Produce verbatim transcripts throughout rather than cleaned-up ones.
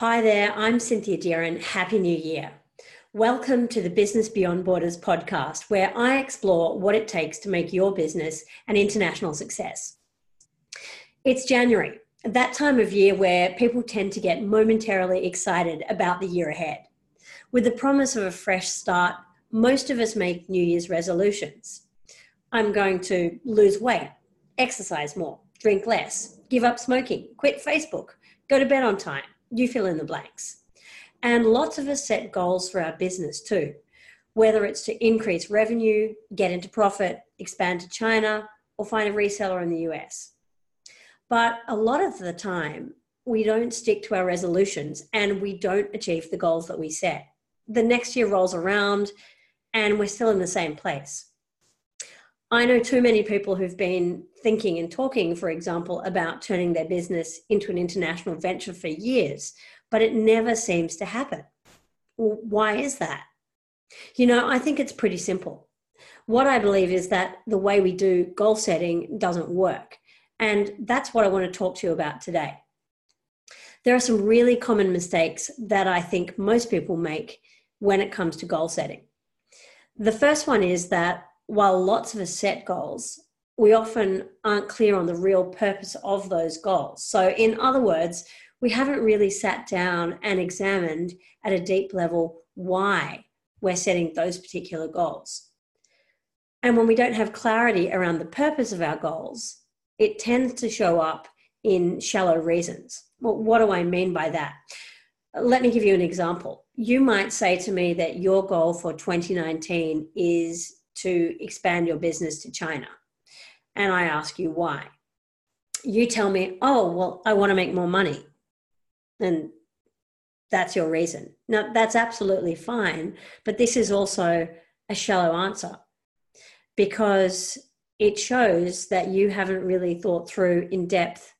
Hi there, I'm Cynthia Deeren. Happy New Year. Welcome to the Business Beyond Borders podcast, where I explore what it takes to make your business an international success. It's January, that time of year where people tend to get momentarily excited about the year ahead. With the promise of a fresh start, most of us make New Year's resolutions. I'm going to lose weight, exercise more, drink less, give up smoking, quit Facebook, go to bed on time. You fill in the blanks. And lots of us set goals for our business too, whether it's to increase revenue, get into profit, expand to China, or find a reseller in the U S. But a lot of the time, we don't stick to our resolutions and we don't achieve the goals that we set. The next year rolls around and we're still in the same place. I know too many people who've been thinking and talking, for example, about turning their business into an international venture for years, but it never seems to happen. Well, why is that? You know, I think it's pretty simple. What I believe is that the way we do goal setting doesn't work. And that's what I want to talk to you about today. There are some really common mistakes that I think most people make when it comes to goal setting. The first one is that while lots of us set goals, we often aren't clear on the real purpose of those goals. So in other words, we haven't really sat down and examined at a deep level why we're setting those particular goals. And when we don't have clarity around the purpose of our goals, it tends to show up in shallow reasons. Well, what do I mean by that? Let me give you an example. You might say to me that your goal for twenty nineteen is to expand your business to China. And I ask you why. You tell me, oh, well, I want to make more money. And that's your reason. Now, that's absolutely fine, but this is also a shallow answer because it shows that you haven't really thought through in depth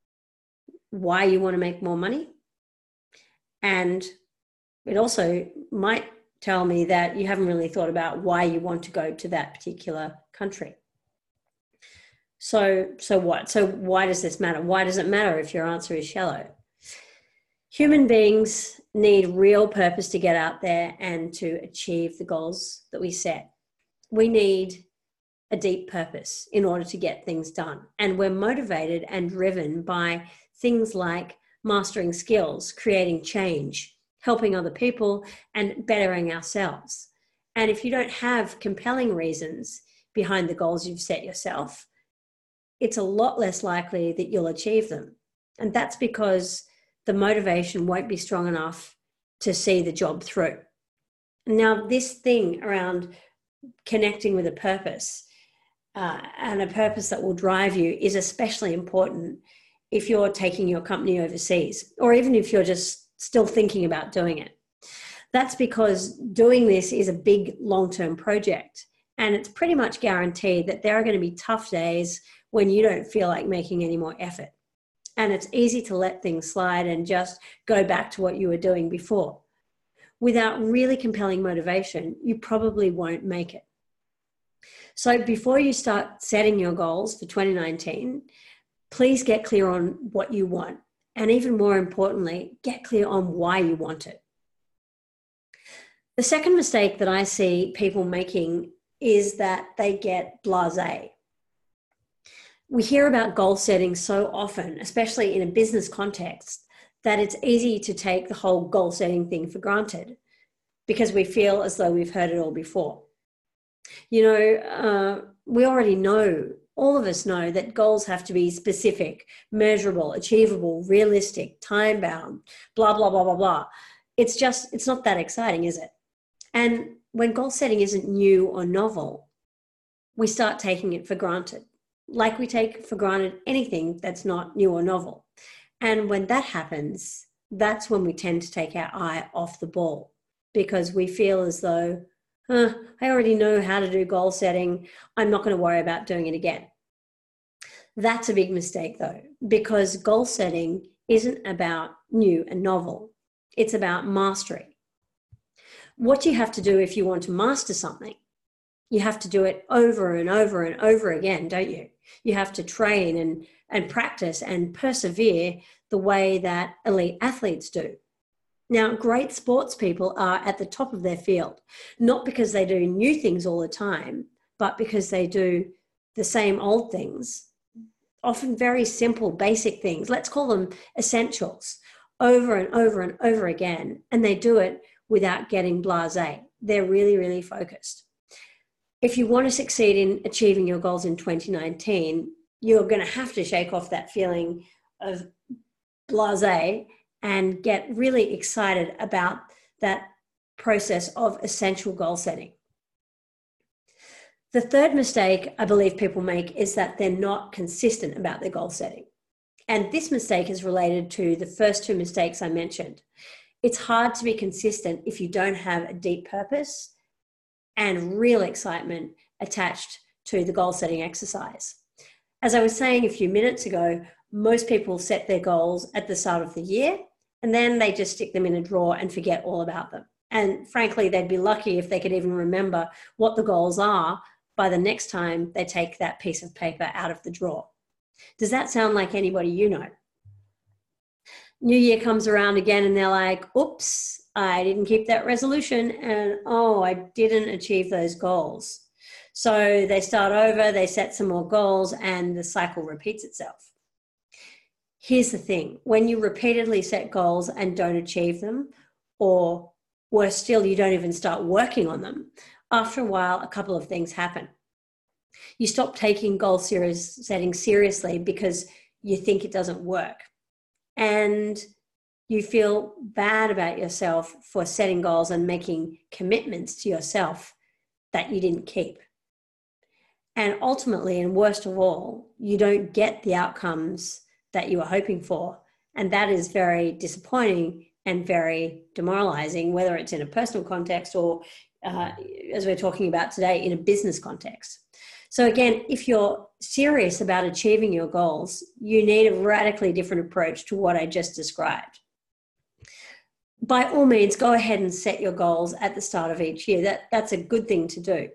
why you want to make more money. And it also might tell me that you haven't really thought about why you want to go to that particular country. So, so what? So why does this matter? Why does it matter if your answer is shallow? Human beings need real purpose to get out there and to achieve the goals that we set. We need a deep purpose in order to get things done. And we're motivated and driven by things like mastering skills, creating change, helping other people, and bettering ourselves. And if you don't have compelling reasons behind the goals you've set yourself, it's a lot less likely that you'll achieve them. And that's because the motivation won't be strong enough to see the job through. Now, this thing around connecting with a purpose uh, and a purpose that will drive you is especially important if you're taking your company overseas, or even if you're just still thinking about doing it. That's because doing this is a big long-term project, and it's pretty much guaranteed that there are going to be tough days when you don't feel like making any more effort. And it's easy to let things slide and just go back to what you were doing before. Without really compelling motivation, you probably won't make it. So before you start setting your goals for twenty nineteen, please get clear on what you want. And even more importantly, get clear on why you want it. The second mistake that I see people making is that they get blasé. We hear about goal setting so often, especially in a business context, that it's easy to take the whole goal setting thing for granted because we feel as though we've heard it all before. You know, uh, we already know All of us know that goals have to be specific, measurable, achievable, realistic, time-bound, blah, blah, blah, blah, blah. It's just, it's not that exciting, is it? And when goal setting isn't new or novel, we start taking it for granted, like we take for granted anything that's not new or novel. And when that happens, that's when we tend to take our eye off the ball because we feel as though, Huh, I already know how to do goal setting. I'm not going to worry about doing it again. That's a big mistake though, because goal setting isn't about new and novel. It's about mastery. What you have to do if you want to master something, you have to do it over and over and over again, don't you? You have to train and, and practice and persevere the way that elite athletes do. Now, great sports people are at the top of their field, not because they do new things all the time, but because they do the same old things, often very simple, basic things. Let's call them essentials, over and over and over again. And they do it without getting blasé. They're really, really focused. If you want to succeed in achieving your goals in twenty nineteen, you're going to have to shake off that feeling of blasé and get really excited about that process of essential goal setting. The third mistake I believe people make is that they're not consistent about their goal setting. And this mistake is related to the first two mistakes I mentioned. It's hard to be consistent if you don't have a deep purpose and real excitement attached to the goal setting exercise. As I was saying a few minutes ago, most people set their goals at the start of the year and then they just stick them in a drawer and forget all about them. And frankly, they'd be lucky if they could even remember what the goals are by the next time they take that piece of paper out of the drawer. Does that sound like anybody you know? New Year comes around again and they're like, oops, I didn't keep that resolution and oh, I didn't achieve those goals. So they start over, they set some more goals and the cycle repeats itself. Here's the thing, when you repeatedly set goals and don't achieve them, or worse still, you don't even start working on them, after a while, a couple of things happen. You stop taking goal serious, setting seriously because you think it doesn't work. And you feel bad about yourself for setting goals and making commitments to yourself that you didn't keep. And ultimately, and worst of all, you don't get the outcomes that you were hoping for. And that is very disappointing and very demoralizing, whether it's in a personal context or Uh, as we're talking about today, in a business context. So again, if you're serious about achieving your goals, you need a radically different approach to what I just described. By all means, go ahead and set your goals at the start of each year. That, that's a good thing to do.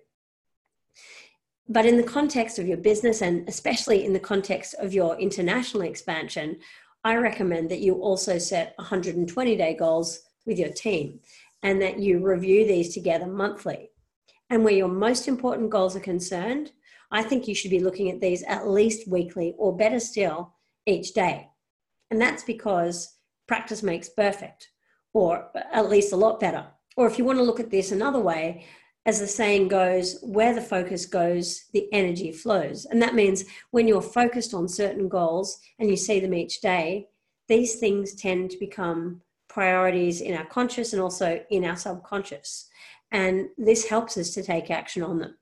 But in the context of your business, and especially in the context of your international expansion, I recommend that you also set one hundred twenty day goals with your team, and that you review these together monthly. And where your most important goals are concerned, I think you should be looking at these at least weekly, or better still, each day. And that's because practice makes perfect, or at least a lot better. Or if you want to look at this another way, as the saying goes, where the focus goes, the energy flows. And that means when you're focused on certain goals and you see them each day, these things tend to become priorities in our conscious and also in our subconscious. And this helps us to take action on them.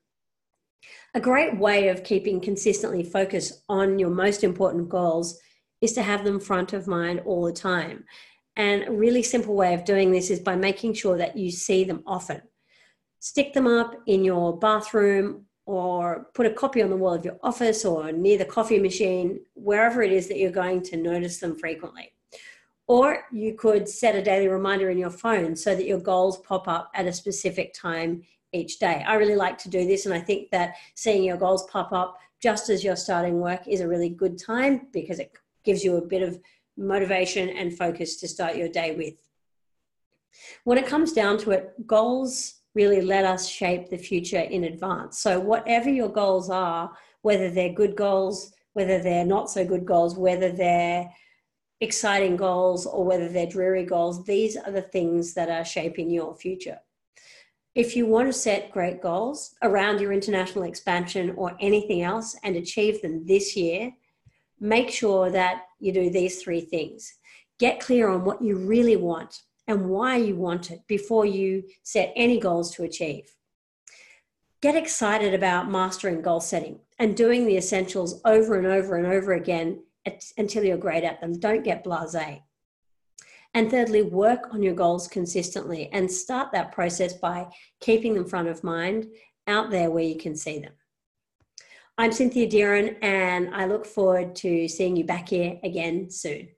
A great way of keeping consistently focused on your most important goals is to have them front of mind all the time. And a really simple way of doing this is by making sure that you see them often. Stick them up in your bathroom, or put a copy on the wall of your office or near the coffee machine, wherever it is that you're going to notice them frequently. Or you could set a daily reminder in your phone so that your goals pop up at a specific time each day. I really like to do this, and I think that seeing your goals pop up just as you're starting work is a really good time because it gives you a bit of motivation and focus to start your day with. When it comes down to it, goals really let us shape the future in advance. So whatever your goals are, whether they're good goals, whether they're not so good goals, whether they're exciting goals or whether they're dreary goals, these are the things that are shaping your future. If you want to set great goals around your international expansion or anything else and achieve them this year, make sure that you do these three things. Get clear on what you really want and why you want it before you set any goals to achieve. Get excited about mastering goal setting and doing the essentials over and over and over again until you're great at them. Don't get blasé. And thirdly, work on your goals consistently and start that process by keeping them front of mind out there where you can see them. I'm Cynthia Deeren, and I look forward to seeing you back here again soon.